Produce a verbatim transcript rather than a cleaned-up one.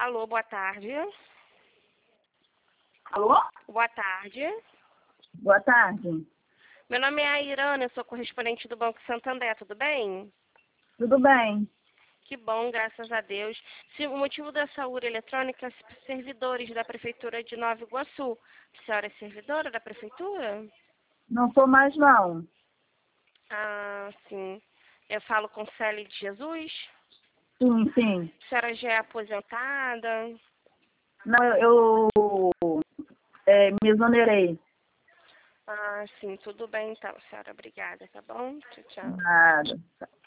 Alô, boa tarde. Alô? Boa tarde. Boa tarde. Meu nome é Airana, eu sou correspondente do Banco Santander, tudo bem? Tudo bem? Que bom, graças a Deus. Se o motivo da saúde eletrônica é servidores da Prefeitura de Nova Iguaçu. A senhora é servidora da Prefeitura? Não sou mais, não. Ah, sim. Eu falo com Célia de Jesus. Sim, sim. A senhora já é aposentada? Não, eu, eu é, me exonerei. Ah, sim, tudo bem então, senhora. Obrigada, tá bom? Tchau, tchau. Nada.